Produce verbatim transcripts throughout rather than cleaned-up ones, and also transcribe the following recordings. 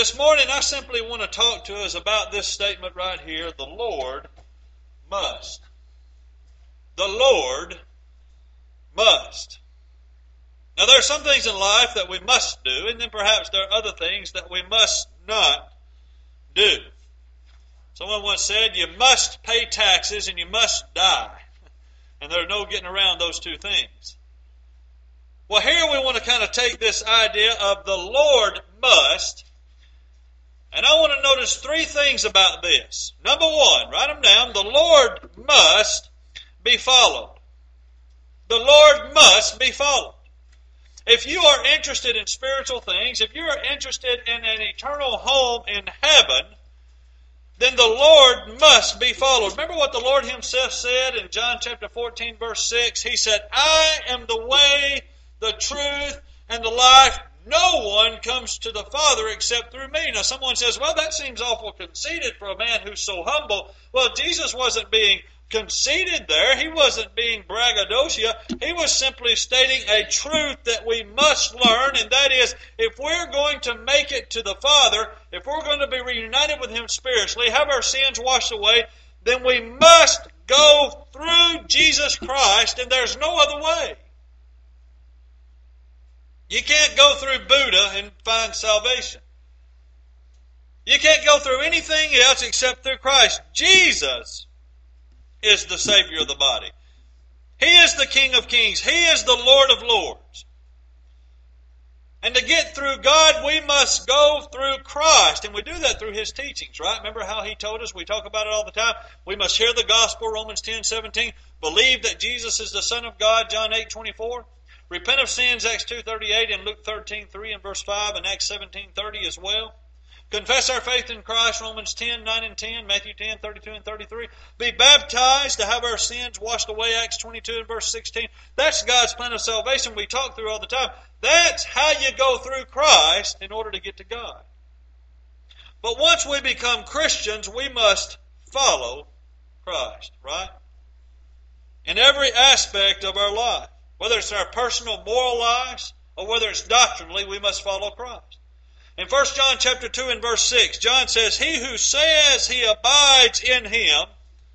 This morning I simply want to talk to us about this statement right here, the Lord must. The Lord must. Now there are some things in life that we must do, and then perhaps there are other things that we must not do. Someone once said, you must pay taxes and you must die. And there's no getting around those two things. Well, here we want to kind of take this idea of the Lord must, and I want to notice three things about this. Number one, write them down, the Lord must be followed. The Lord must be followed. If you are interested in spiritual things, if you are interested in an eternal home in heaven, then the Lord must be followed. Remember what the Lord Himself said in John chapter fourteen, verse six? He said, I am the way, the truth, and the life. No one comes to the Father except through me. Now someone says, well, that seems awful conceited for a man who's so humble. Well, Jesus wasn't being conceited there. He wasn't being braggadocio. He was simply stating a truth that we must learn, and that is, if we're going to make it to the Father, if we're going to be reunited with Him spiritually, have our sins washed away, then we must go through Jesus Christ, and there's no other way. You can't go through Buddha and find salvation. You can't go through anything else except through Christ. Jesus is the Savior of the body. He is the King of kings. He is the Lord of lords. And to get through God, we must go through Christ. And we do that through His teachings, right? Remember how He told us? We talk about it all the time. We must hear the gospel, Romans ten seventeen. Believe that Jesus is the Son of God, John eight twenty-four. Repent of sins, Acts two thirty-eight, and Luke thirteen three and verse five, and Acts seventeen thirty as well. Confess our faith in Christ, Romans ten nine and ten, Matthew ten thirty-two and thirty-three. Be baptized to have our sins washed away, Acts twenty-two and verse sixteen. That's God's plan of salvation we talk through all the time. That's how you go through Christ in order to get to God. But once we become Christians, we must follow Christ, right? In every aspect of our life. Whether it's our personal moral lives or whether it's doctrinally, we must follow Christ. In First John chapter two and verse six, John says, He who says he abides in Him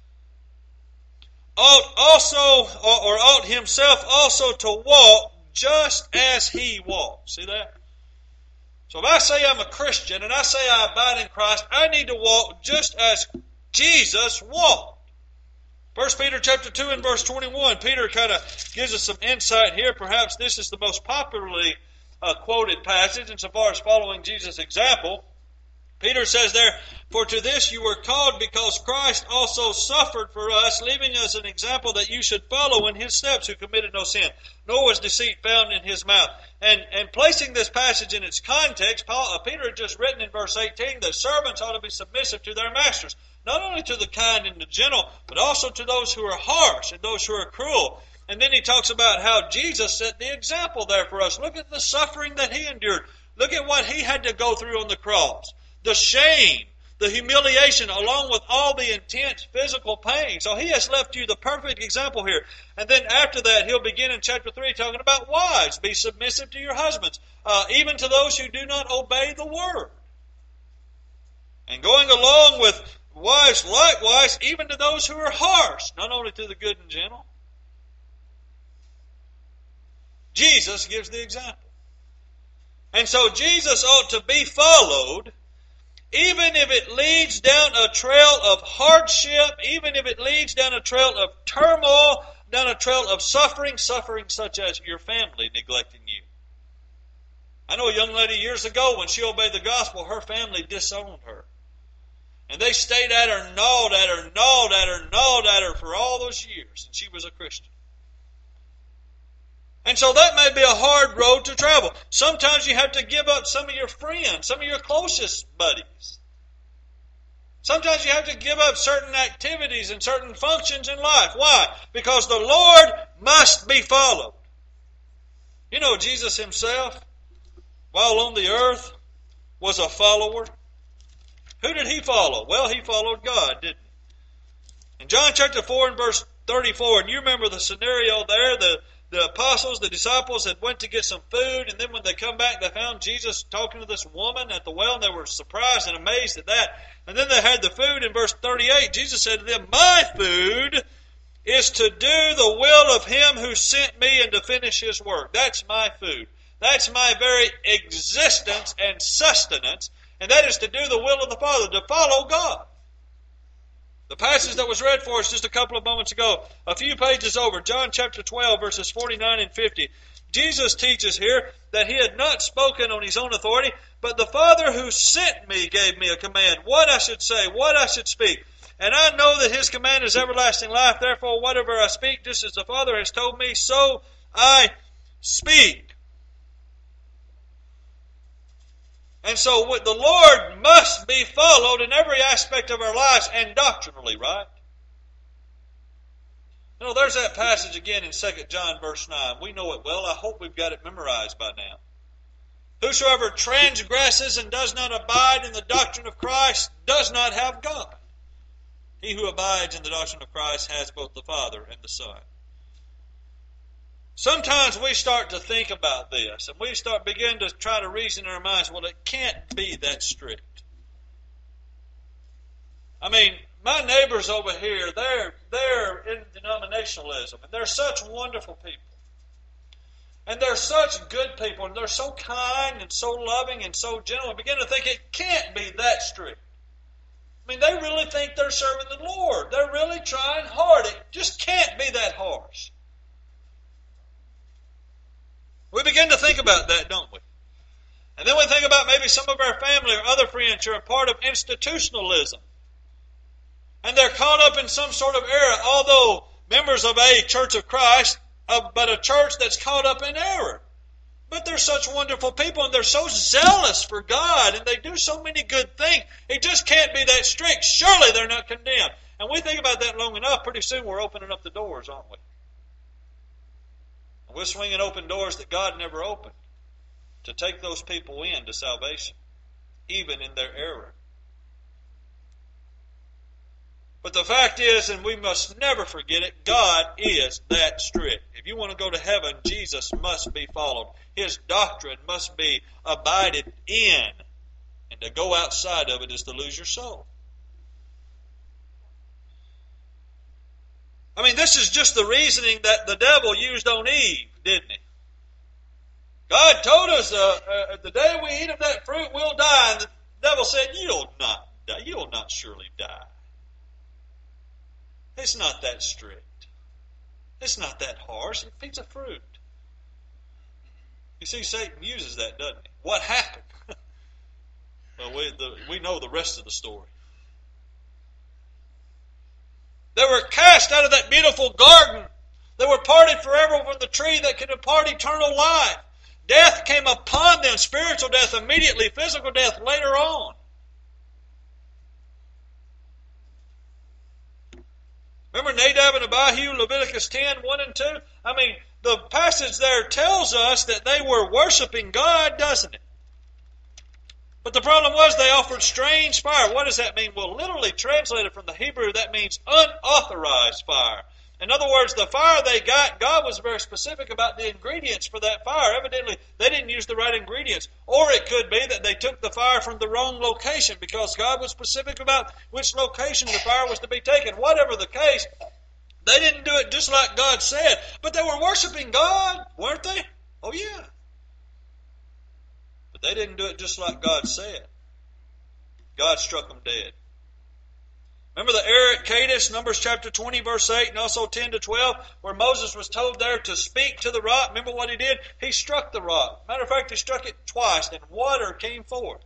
ought also, or, or ought himself also to walk just as He walked. See that? So if I say I'm a Christian and I say I abide in Christ, I need to walk just as Jesus walked. First Peter chapter two and verse twenty-one, Peter kind of gives us some insight here. Perhaps this is the most popularly uh, quoted passage insofar as following Jesus' example. Peter says there, For to this you were called, because Christ also suffered for us, leaving us an example that you should follow in His steps, who committed no sin, nor was deceit found in His mouth. And, and placing this passage in its context, Paul, uh, Peter had just written in verse eighteen that servants ought to be submissive to their masters, not only to the kind and the gentle, but also to those who are harsh and those who are cruel. And then he talks about how Jesus set the example there for us. Look at the suffering that He endured. Look at what He had to go through on the cross. The shame, the humiliation, along with all the intense physical pain. So He has left you the perfect example here. And then after that, He'll begin in chapter three talking about wives. Be submissive to your husbands, uh, even to those who do not obey the word. And going along with wives likewise, even to those who are harsh, not only to the good and gentle. Jesus gives the example. And so Jesus ought to be followed, even if it leads down a trail of hardship, even if it leads down a trail of turmoil, down a trail of suffering, suffering such as your family neglecting you. I know a young lady years ago, when she obeyed the gospel, her family disowned her. And they stayed at her, gnawed at her, gnawed at her, gnawed at her for all those years. And she was a Christian. And so that may be a hard road to travel. Sometimes you have to give up some of your friends, some of your closest buddies. Sometimes you have to give up certain activities and certain functions in life. Why? Because the Lord must be followed. You know, Jesus Himself, while on the earth, was a follower. Who did He follow? Well, He followed God, didn't He? In John chapter four and verse thirty-four, and you remember the scenario there, the the apostles, the disciples, had went to get some food, and then when they come back, they found Jesus talking to this woman at the well, and they were surprised and amazed at that. And then they had the food. In verse thirty-eight, Jesus said to them, "My food is to do the will of Him who sent me and to finish His work." That's my food. That's my very existence and sustenance, and that is to do the will of the Father, to follow God. The passage that was read for us just a couple of moments ago, a few pages over, John chapter twelve, verses forty-nine and fifty. Jesus teaches here that He had not spoken on His own authority, but the Father who sent me gave me a command, what I should say, what I should speak. And I know that His command is everlasting life, therefore whatever I speak, just as the Father has told me, so I speak. And so the Lord must be followed in every aspect of our lives and doctrinally, right? You know, there's that passage again in Second John verse nine. We know it well. I hope we've got it memorized by now. Whosoever transgresses and does not abide in the doctrine of Christ does not have God. He who abides in the doctrine of Christ has both the Father and the Son. Sometimes we start to think about this, and we start begin to try to reason in our minds, well, it can't be that strict. I mean, my neighbors over here, they're, they're in denominationalism, and they're such wonderful people. And they're such good people, and they're so kind and so loving and so gentle. I begin to think it can't be that strict. I mean, they really think they're serving the Lord. They're really trying hard. It just can't be that harsh. We begin to think about that, don't we? And then we think about maybe some of our family or other friends who are part of institutionalism. And they're caught up in some sort of error, although members of a Church of Christ, uh, but a church that's caught up in error. But they're such wonderful people, and they're so zealous for God, and they do so many good things. It just can't be that strict. Surely they're not condemned. And we think about that long enough, pretty soon we're opening up the doors, aren't we? We're swinging open doors that God never opened to take those people in to salvation, even in their error. But the fact is, and we must never forget it, God is that strict. If you want to go to heaven, Jesus must be followed. His doctrine must be abided in. And to go outside of it is to lose your soul. I mean, this is just the reasoning that the devil used on Eve, didn't he? God told us uh, uh, the day we eat of that fruit, we'll die. And the devil said, you'll not die. You'll not surely die. It's not that strict. It's not that harsh. It feeds a fruit. You see, Satan uses that, doesn't he? What happened? Well, we, the, we know the rest of the story. They were cast out of that beautiful garden. They were parted forever from the tree that could impart eternal life. Death came upon them, spiritual death immediately, physical death later on. Remember Nadab and Abihu, Leviticus ten, one and two? I mean, the passage there tells us that they were worshiping God, doesn't it? But the problem was they offered strange fire. What does that mean? Well, literally translated from the Hebrew, that means unauthorized fire. In other words, the fire they got, God was very specific about the ingredients for that fire. Evidently, they didn't use the right ingredients. Or it could be that they took the fire from the wrong location because God was specific about which location the fire was to be taken. Whatever the case, they didn't do it just like God said. But they were worshiping God, weren't they? Oh, yeah. But they didn't do it just like God said. God struck them dead. Remember the error at Kadesh, Numbers chapter twenty, verse eight, and also ten to twelve, where Moses was told there to speak to the rock. Remember what he did? He struck the rock. Matter of fact, he struck it twice, and water came forth.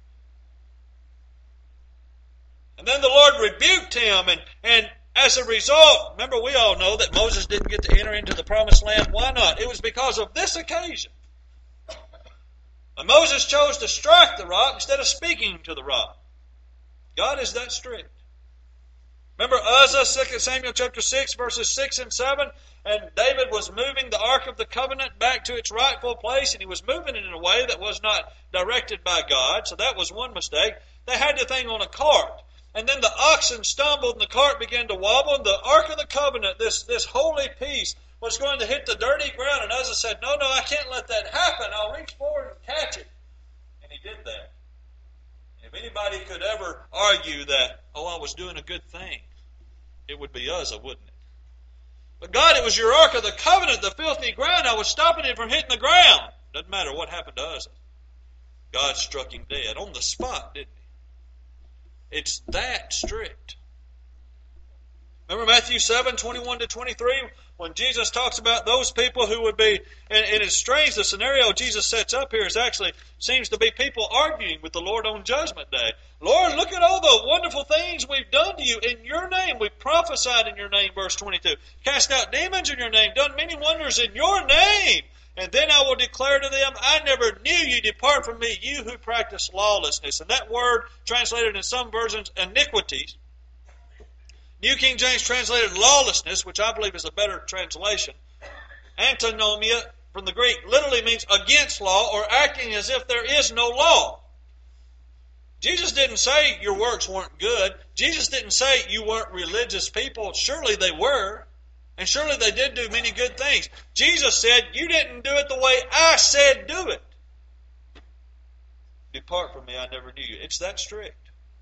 And then the Lord rebuked him, and, and as a result, remember we all know that Moses didn't get to enter into the promised land. Why not? It was because of this occasion. And Moses chose to strike the rock instead of speaking to the rock. God is that strict. Remember Uzzah, Second Samuel chapter six, verses six and seven? And David was moving the Ark of the Covenant back to its rightful place, and he was moving it in a way that was not directed by God, so that was one mistake. They had the thing on a cart. And then the oxen stumbled, and the cart began to wobble, and the Ark of the Covenant, this, this holy piece, was going to hit the dirty ground, and Uzzah said, no, no, I can't let that happen. I'll reach forward and catch it. And he did that. If anybody could ever argue that, oh, I was doing a good thing, it would be Uzzah, wouldn't it? But God, it was your Ark of the Covenant, the filthy ground. I was stopping it from hitting the ground. Doesn't matter what happened to Uzzah. God struck him dead on the spot, didn't he? It's that strict. Remember Matthew seven, twenty-one to twenty-three, when Jesus talks about those people who would be, and, and it's strange, the scenario Jesus sets up here is actually, seems to be people arguing with the Lord on Judgment Day. Lord, look at all the wonderful things we've done to you in your name. We prophesied in your name, verse twenty-two. Cast out demons in your name, done many wonders in your name. And then I will declare to them, I never knew you. Depart from me, you who practice lawlessness. And that word, translated in some versions, iniquities. New King James translated lawlessness, which I believe is a better translation. Antinomia, from the Greek, literally means against law or acting as if there is no law. Jesus didn't say your works weren't good. Jesus didn't say you weren't religious people. Surely they were. And surely they did do many good things. Jesus said, you didn't do it the way I said do it. Depart from me, I never knew you. It's that strict.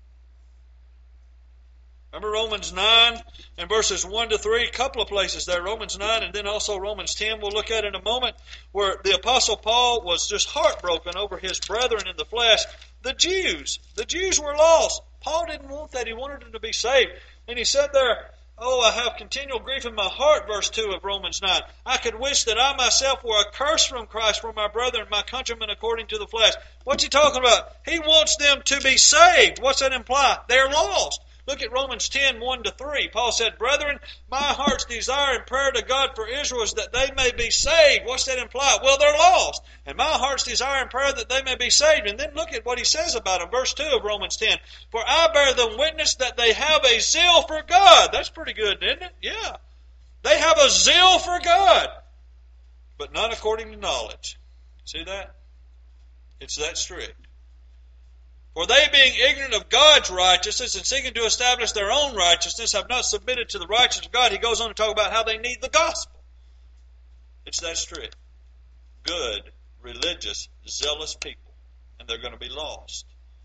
Remember Romans nine and verses one to three, a couple of places there, Romans nine and then also Romans ten, we'll look at in a moment, where the Apostle Paul was just heartbroken over his brethren in the flesh. The Jews, the Jews were lost. Paul didn't want that. He wanted them to be saved. And he said there, oh, I have continual grief in my heart, verse two of Romans nine. I could wish that I myself were accursed from Christ for my brethren, my countrymen according to the flesh. What's he talking about? He wants them to be saved. What's that imply? They're lost. Look at Romans ten, one to three. Paul said, brethren, my heart's desire and prayer to God for Israel is that they may be saved. What's that imply? Well, they're lost. And my heart's desire and prayer that they may be saved. And then look at what he says about them. Verse two of Romans ten. For I bear them witness that they have a zeal for God. That's pretty good, isn't it? Yeah. They have a zeal for God. But not according to knowledge. See that? It's that strict. For they, being ignorant of God's righteousness and seeking to establish their own righteousness, have not submitted to the righteousness of God. He goes on to talk about how they need the gospel. It's that strict. Good, religious, zealous people. And they're going to be lost.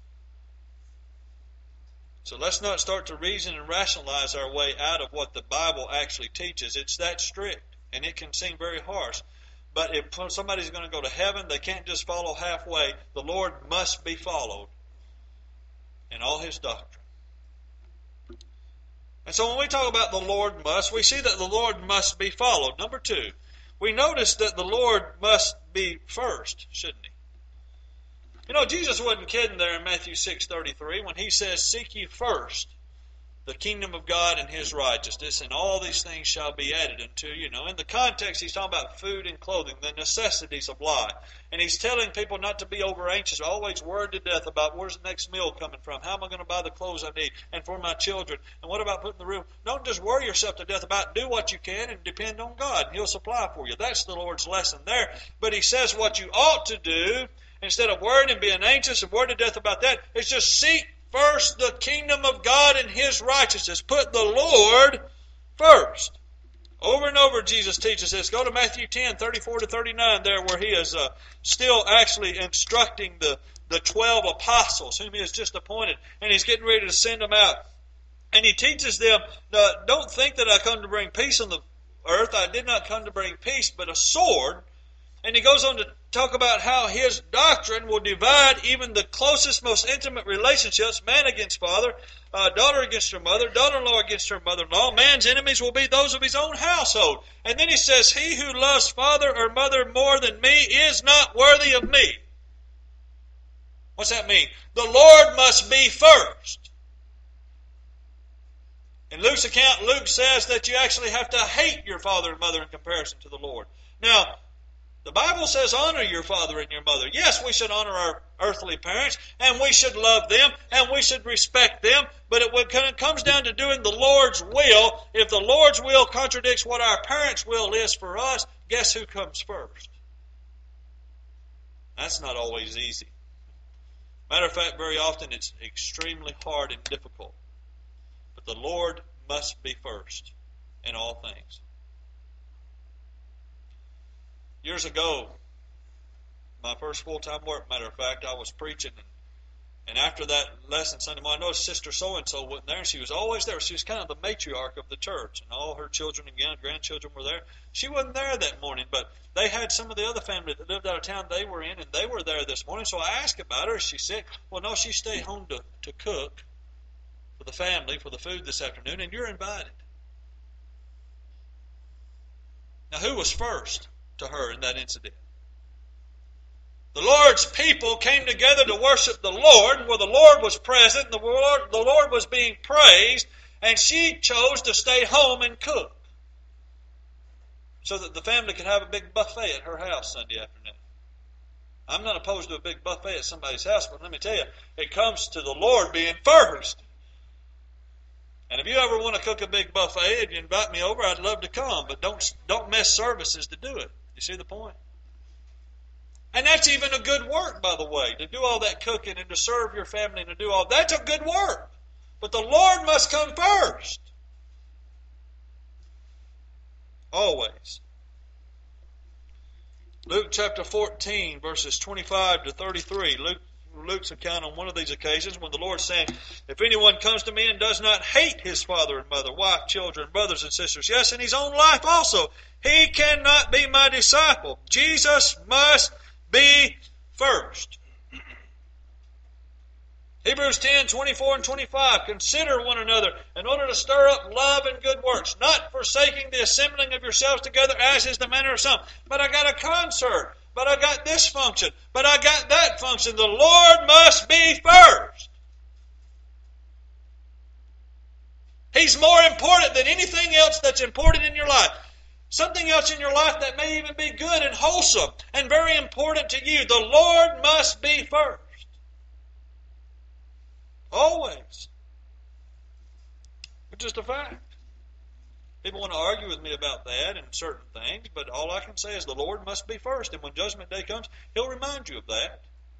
So let's not start to reason and rationalize our way out of what the Bible actually teaches. It's that strict. And it can seem very harsh. But if somebody's going to go to heaven, they can't just follow halfway. The Lord must be followed in all His doctrine. And so when we talk about the Lord must, we see that the Lord must be followed. Number two, we notice that the Lord must be first, shouldn't He? You know, Jesus wasn't kidding there in Matthew six thirty-three when He says, seek ye first the kingdom of God and His righteousness, and all these things shall be added unto you. You know, in the context, He's talking about food and clothing, the necessities of life. And He's telling people not to be over anxious, always worried to death about where's the next meal coming from, how am I going to buy the clothes I need, and for my children, and what about putting the roof? Don't just worry yourself to death about it. Do what you can and depend on God, and He'll supply for you. That's the Lord's lesson there. But He says what you ought to do, instead of worrying and being anxious and worried to death about that, is just seek first the kingdom of God and His righteousness. Put the Lord first. Over and over Jesus teaches this. Go to Matthew ten, thirty-four to thirty-nine there, where He is uh, still actually instructing the, the twelve apostles whom He has just appointed. And He's getting ready to send them out. And He teaches them, uh, don't think that I come to bring peace on the earth. I did not come to bring peace, but a sword. And He goes on to talk about how His doctrine will divide even the closest, most intimate relationships, man against father, uh, daughter against her mother, daughter-in-law against her mother-in-law. Man's enemies will be those of his own household. And then He says, he who loves father or mother more than me is not worthy of me. What's that mean? The Lord must be first. In Luke's account, Luke says that you actually have to hate your father and mother in comparison to the Lord. Now, the Bible says honor your father and your mother. Yes, we should honor our earthly parents, and we should love them, and we should respect them, but it, when it comes down to doing the Lord's will, if the Lord's will contradicts what our parents' will is for us, guess who comes first? That's not always easy. Matter of fact, very often it's extremely hard and difficult. But the Lord must be first in all things. Years ago, my first full-time work, matter of fact, I was preaching, and, and after that lesson Sunday morning, I noticed Sister so-and-so wasn't there, and she was always there. She was kind of the matriarch of the church, and all her children and grandchildren were there. She wasn't there that morning, but they had some of the other family that lived out of town they were in, and they were there this morning, so I asked about her. Is she sick? Well, no, she stayed home to, to cook for the family, for the food this afternoon, and you're invited. Now, who was first to her in that incident? The Lord's people came together to worship the Lord, and where the Lord was present, and the Lord, the Lord was being praised, and she chose to stay home and cook so that the family could have a big buffet at her house Sunday afternoon. I'm not opposed to a big buffet at somebody's house, but let me tell you, it comes to the Lord being first. And if you ever want to cook a big buffet and you invite me over, I'd love to come, but don't don't miss services to do it. You see the point? And that's even a good work, by the way, to do all that cooking and to serve your family and to do all that's a good work. But the Lord must come first. Always. Luke chapter fourteen, verses twenty-five to thirty-three. Luke Luke's account on one of these occasions when the Lord saying, if anyone comes to me and does not hate his father and mother, wife, children, brothers and sisters, yes, and his own life also, he cannot be my disciple. Jesus must be first. Hebrews ten, twenty-four and twenty-five, consider one another in order to stir up love and good works, not forsaking the assembling of yourselves together as is the manner of some. But I got a concert. But I got this function. But I got that function. The Lord must be first. He's more important than anything else that's important in your life. Something else in your life that may even be good and wholesome and very important to you. The Lord must be first. Always. It's just a fact. People want to argue with me about that and certain things, but all I can say is the Lord must be first. And when Judgment Day comes, He'll remind you of that.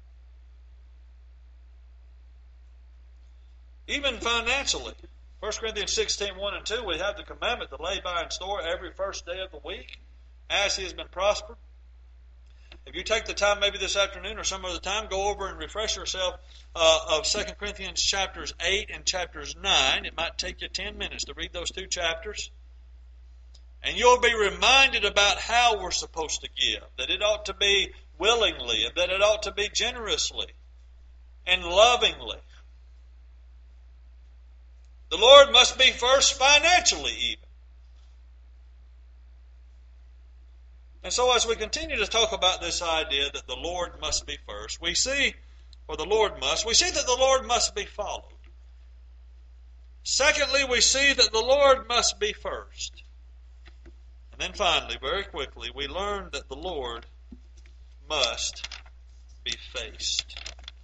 Even financially. First Corinthians sixteen, one and two, we have the commandment to lay by and store every first day of the week as he has been prospered. If you take the time maybe this afternoon or some other time, go over and refresh yourself uh, of Second Corinthians chapters eight and chapters nine. It might take you ten minutes to read those two chapters. And you'll be reminded about how we're supposed to give, that it ought to be willingly, and that it ought to be generously and lovingly. The Lord must be first financially even. And so as we continue to talk about this idea that the Lord must be first, we see, or the Lord must, we see that the Lord must be followed. Secondly, we see that the Lord must be first. And then finally, very quickly, we learn that the Lord must be faced.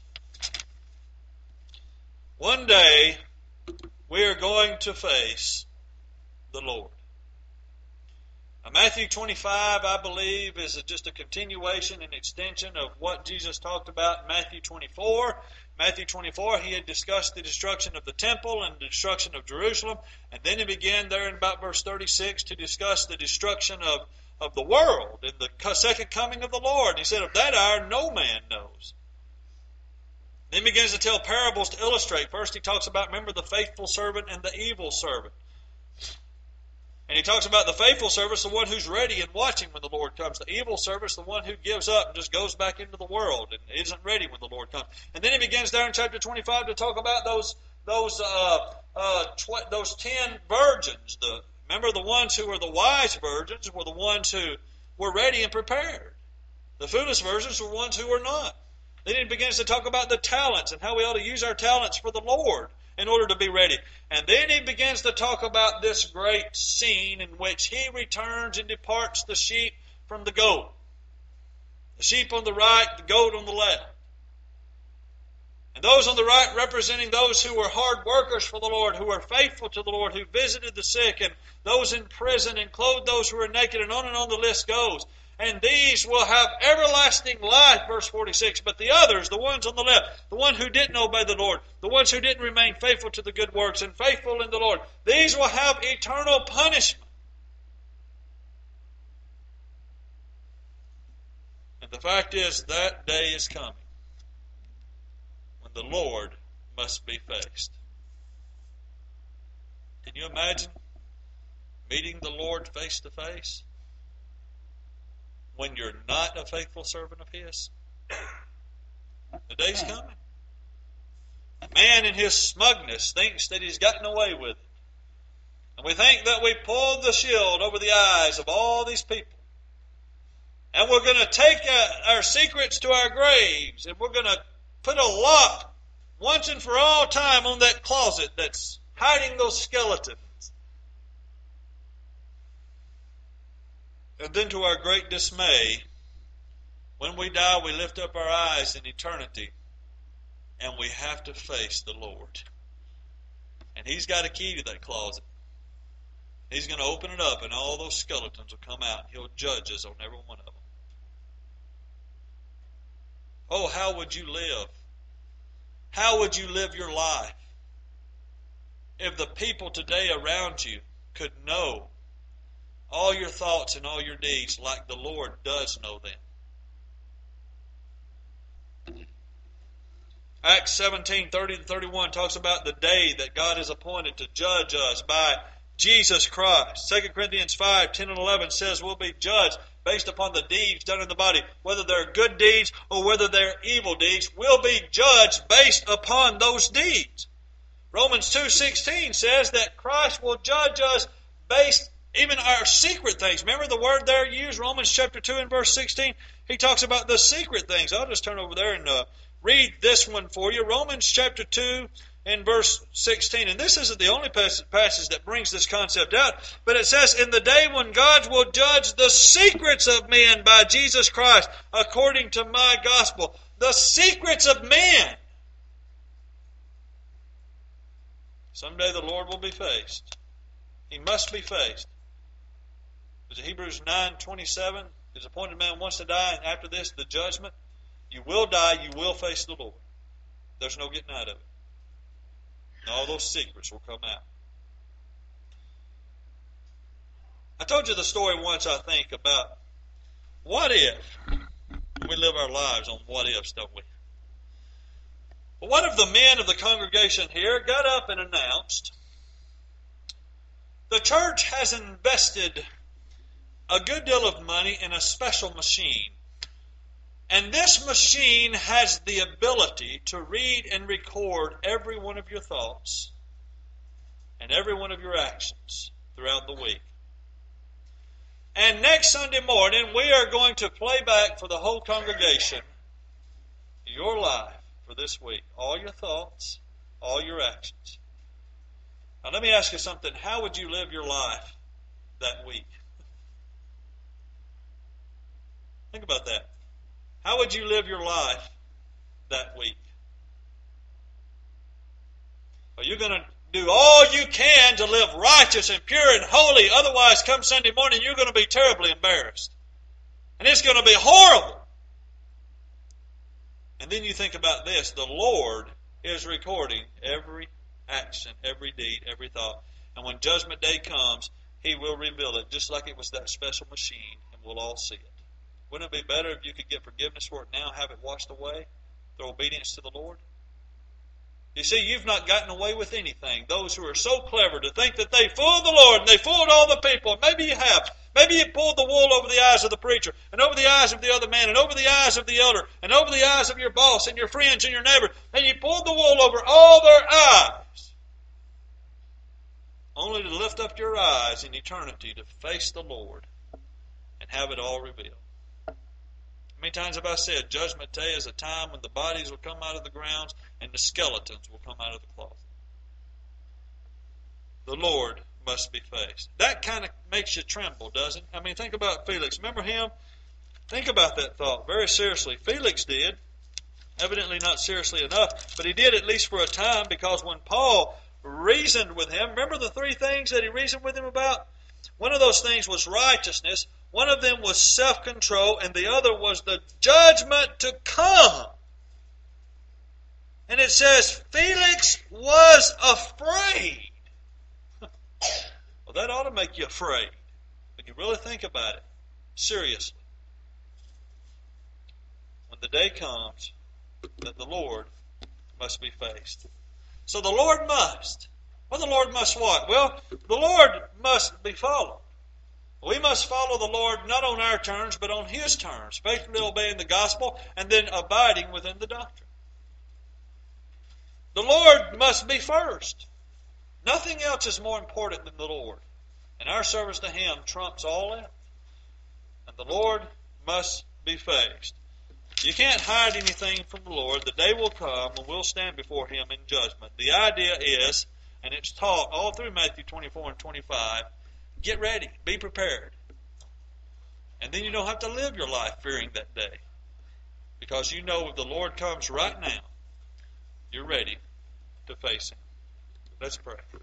One day, we are going to face the Lord. Now, Matthew twenty-five, I believe, is just a continuation and extension of what Jesus talked about in Matthew twenty-four. Matthew twenty-four, he had discussed the destruction of the temple and the destruction of Jerusalem. And then he began there in about verse thirty-six to discuss the destruction of, of the world and the second coming of the Lord. And he said, of that hour no man knows. Then he begins to tell parables to illustrate. First he talks about, remember, the faithful servant and the evil servant. And he talks about the faithful servant, the one who's ready and watching when the Lord comes. The evil servant, the one who gives up and just goes back into the world and isn't ready when the Lord comes. And then he begins there in chapter twenty-five to talk about those those uh, uh, tw- those ten virgins. The, remember, the ones who were the wise virgins were the ones who were ready and prepared. The foolish virgins were ones who were not. Then he begins to talk about the talents and how we ought to use our talents for the Lord in order to be ready. And then he begins to talk about this great scene in which he returns and departs the sheep from the goat. The sheep on the right, the goat on the left. And those on the right representing those who were hard workers for the Lord, who were faithful to the Lord, who visited the sick, and those in prison, and clothed those who were naked, and on and on the list goes. And these will have everlasting life, verse forty-six. But the others, the ones on the left, the one who didn't obey the Lord, the ones who didn't remain faithful to the good works and faithful in the Lord, these will have eternal punishment. And the fact is, that day is coming when the Lord must be faced. Can you imagine meeting the Lord face to face when you're not a faithful servant of His? The day's coming. Man in his smugness thinks that he's gotten away with it. And we think that we pulled the shield over the eyes of all these people. And we're going to take our secrets to our graves, and we're going to put a lock once and for all time on that closet that's hiding those skeletons. And then to our great dismay, when we die, we lift up our eyes in eternity, and we have to face the Lord. And He's got a key to that closet. He's going to open it up, and all those skeletons will come out. He'll judge us on every one of them. Oh, how would you live? How would you live your life if the people today around you could know all your thoughts and all your deeds like the Lord does know them? Acts seventeen, thirty to thirty-one talks about the day that God is appointed to judge us by Jesus Christ. Second Corinthians five, ten and eleven says we'll be judged based upon the deeds done in the body. Whether they're good deeds or whether they're evil deeds, we'll be judged based upon those deeds. Romans two sixteen says that Christ will judge us based even our secret things. Remember the word there used, Romans chapter two and verse sixteen? He talks about the secret things. I'll just turn over there and uh, read this one for you. Romans chapter two and verse sixteen. And this isn't the only passage that brings this concept out, but it says, in the day when God will judge the secrets of men by Jesus Christ, according to my gospel. The secrets of men. Someday the Lord will be faced. He must be faced. Is it Hebrews nine twenty-seven? His appointed man wants to die, and after this, the judgment. You will die, you will face the Lord. There's no getting out of it. And all those secrets will come out. I told you the story once, I think, about what if we live our lives on what ifs, don't we? Well, what if the men of the congregation here got up and announced, the church has invested a good deal of money in a special machine. And this machine has the ability to read and record every one of your thoughts and every one of your actions throughout the week. And next Sunday morning, we are going to play back for the whole congregation your life for this week. All your thoughts, all your actions. Now let me ask you something. How would you live your life that week? Think about that. How would you live your life that week? Are you going to do all you can to live righteous and pure and holy? Otherwise, come Sunday morning, you're going to be terribly embarrassed. And it's going to be horrible. And then you think about this. The Lord is recording every action, every deed, every thought. And when Judgment Day comes, He will reveal it just like it was that special machine, and we'll all see it. Wouldn't it be better if you could get forgiveness for it now, have it washed away through obedience to the Lord? You see, you've not gotten away with anything. Those who are so clever to think that they fooled the Lord and they fooled all the people. Maybe you have. Maybe you pulled the wool over the eyes of the preacher and over the eyes of the other man and over the eyes of the elder and over the eyes of your boss and your friends and your neighbor. And you pulled the wool over all their eyes. Only to lift up your eyes in eternity to face the Lord and have it all revealed. How many times have I said Judgment Day is a time when the bodies will come out of the grounds and the skeletons will come out of the closet? The Lord must be faced. That kind of makes you tremble, doesn't it? I mean, think about Felix. Remember him? Think about that thought very seriously. Felix did. Evidently not seriously enough, but he did at least for a time, because when Paul reasoned with him, remember the three things that he reasoned with him about? One of those things was righteousness. One of them was self-control, and the other was the judgment to come. And it says, Felix was afraid. Well, that ought to make you afraid when you really think about it seriously. when the day comes that the Lord must be faced. So the Lord must. Well, the Lord must what? Well, the Lord must be followed. We must follow the Lord not on our terms, but on His terms, faithfully obeying the gospel and then abiding within the doctrine. The Lord must be first. Nothing else is more important than the Lord. And our service to Him trumps all else. And the Lord must be faced. You can't hide anything from the Lord. The day will come when we'll stand before Him in judgment. The idea is, and it's taught all through Matthew twenty-four and twenty-five, get ready, be prepared. And then you don't have to live your life fearing that day. Because you know if the Lord comes right now, you're ready to face Him. Let's pray.